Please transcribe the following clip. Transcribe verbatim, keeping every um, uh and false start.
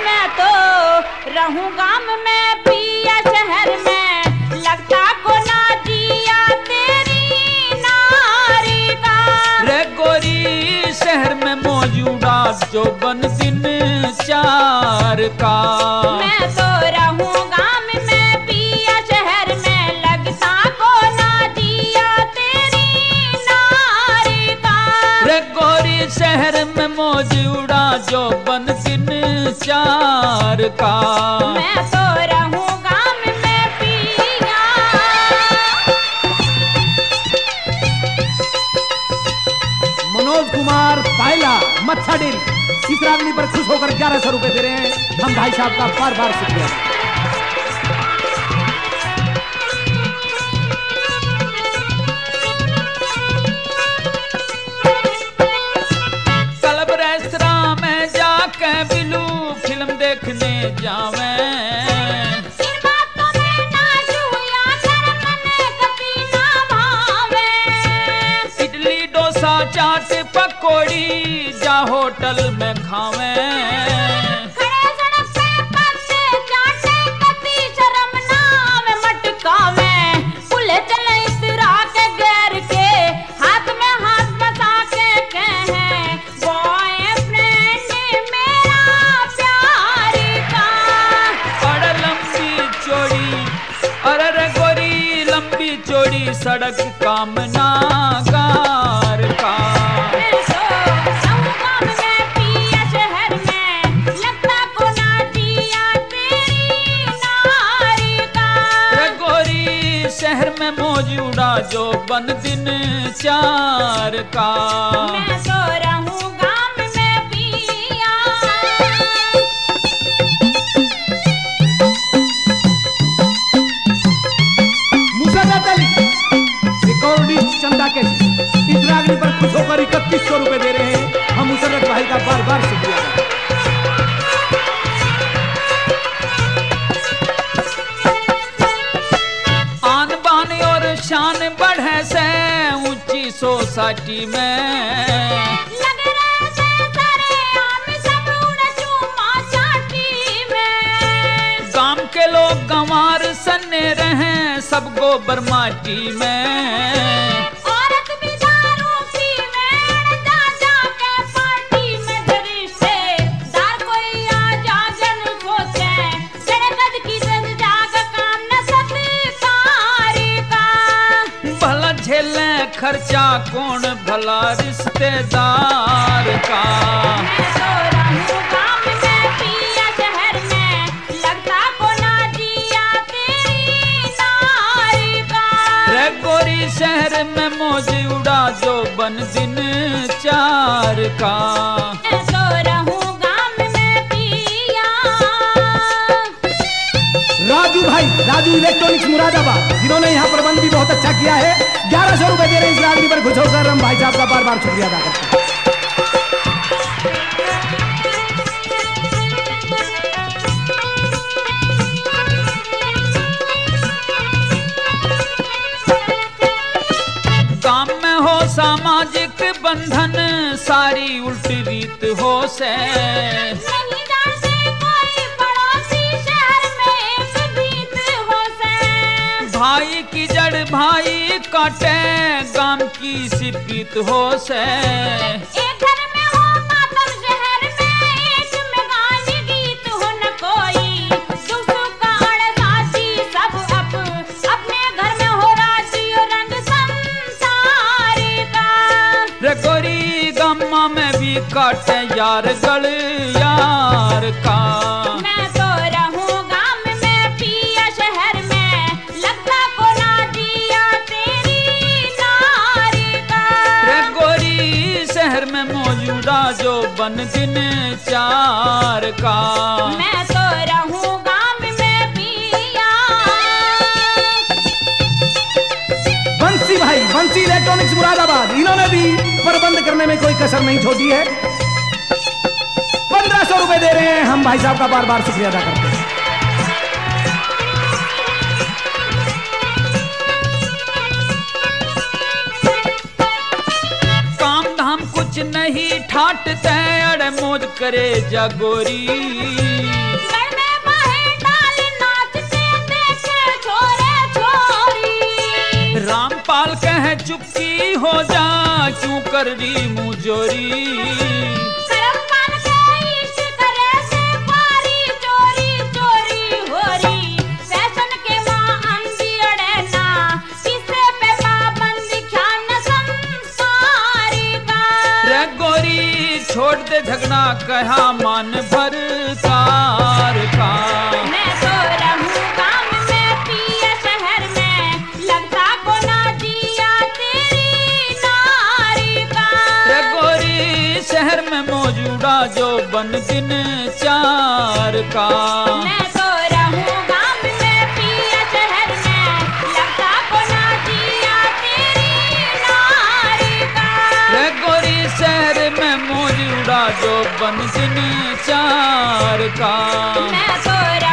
मैं तो रहूं गाम में पिया शहर में लगता को ना जिया तेरी नारी का। रे गोरी शहर में मौजूदा जो बन दिन चार का। मैं तो रहूं गाम में पिया शहर में लगता को ना जिया तेरी नारी का। रे गोरी शहर में मौजूदा जो बन दिन चार का। मैं तो रहूं गाम में पिया। मनोज कुमार पायला मत्था डेरी इस रागनी पर खुश होकर ग्यारह सौ रुपए दे रहे हैं। हम भाई साहब का बार बार शुक्रिया। क्लब रेस्तरां में जाके बिलू फिल्म देखने जावे। इन बातों में ना छुया कर मने कभी ना भावे। इडली डोसा चाट पकौड़ी जा होटल में खावे। खड़े सड़क पे पत्ते चाटे कभी शर्म ना आवे मटकावे। खुले चले इतरा के गैर के हाथ में हाथ बसा के कहे बॉयफ्रेंड मेरा प्यार का। बड़ लंबी चौड़ी अरे रे गोरी लंबी चौड़ी सड़क कामना गार का। मैं तो रहूं गाम में पिया शहर में लगता को ना जिया तेरी नारी का। रे गोरी शहर में मौजूदा जो बन दिन चार का। मैं तो रहूं गाम में पिया। मुसादात अली रिकॉर्डिस्ट चंदा के इस रागनी पर खुश होकर इकतीस सौ रुपए दे रहे हैं। हम मुसरत भाई का बार बार शुक्रिया करते हैं। आन बान और शान बढ़े से ऊंची सोसाइटी में। लग रहे से सारे आम सब उड़ चूमा चाटी में। गांव के लोग गंवार सन्ने रहे सब गोबर माटी में। औरत भी दारू पीवे जा जा के पार्टी में। रिश्तेदार कोई आ जा जन सोचे तेरे कद की जज जाग काम न सत्कारी का। भला झेले खर्चा कौन भला रिश्तेदार का। मैं तो रहूं गाम में पिया शहर में लगता को ना जिया तेरी नारी का। रे गोरी शहर में मौजूदा जो बन दिन चार का। मैं तो रहूं गाम में पिया। राजू भाई राजू इलेक्ट्रॉनिक्स मुरादाबाद जिन्होंने यहाँ प्रबंध भी बहुत अच्छा किया है। ग्यारह सौ रुपए दे रहे हैं इस रागनी पर खुश होकर हम भाई साहब का बार बार शुक्रिया अदा करते हैं। काम में हो सामाजिक बंधन सारी उल्टी रीत हो से। नहीं जानते कोई पड़ोसी शहर में एक भीत हो से। भाई की जड़ भाई काटे गांव की सिपीत हो से। एक घर में हो मातम शहर में एक में गाली गीत हो न कोई। दुख सुख का अड़साची सब अप अपने घर में हो राजी और रंग संसार का। रे गोरी गम्मा में भी काटे यार गल यार का। मैं तो रहूं गाम में पिया शहर में लगता को ना जिया तेरी नारी का। रे गोरी शहर में मौजूदा जो बन दिन चार का। मैं तो रहूं गाम में पिया। बंसी भाई बंसी इलेक्ट्रॉनिक्स मुरादाबाद इन्होंने भी प्रबंध करने में कोई कसर नहीं छोड़ी है। पंद्रह सौ रुपए दे रहे हैं। हम भाई साहब का बार बार शुक्रिया अदा करते हैं। काम धाम कुछ नहीं ठाटते अड़े मौज करे जागोरी। हो जा क्यों कर रही मुझोरी करम पान के इश्क करे से पारी चोरी चोरी हो रही फैशन के माँ अंधी अड़े ना किसे पे पाबंदी ख्यान संसारी का रे गोरी छोड़ दे झगड़ा कहा मान भर कार का मैं तो रहूं गाँव में पिया शहर में लगता को ना जिया तेरी नारी का रे गोरी शहर में मौजूदा जो बन दिन चार का मैं तो रहूं गाँव में पिया शहर में लगता को ना जिया तेरी नारी का रे गोरी शहर में मौजूदा जो बन दिन चार का मैं तो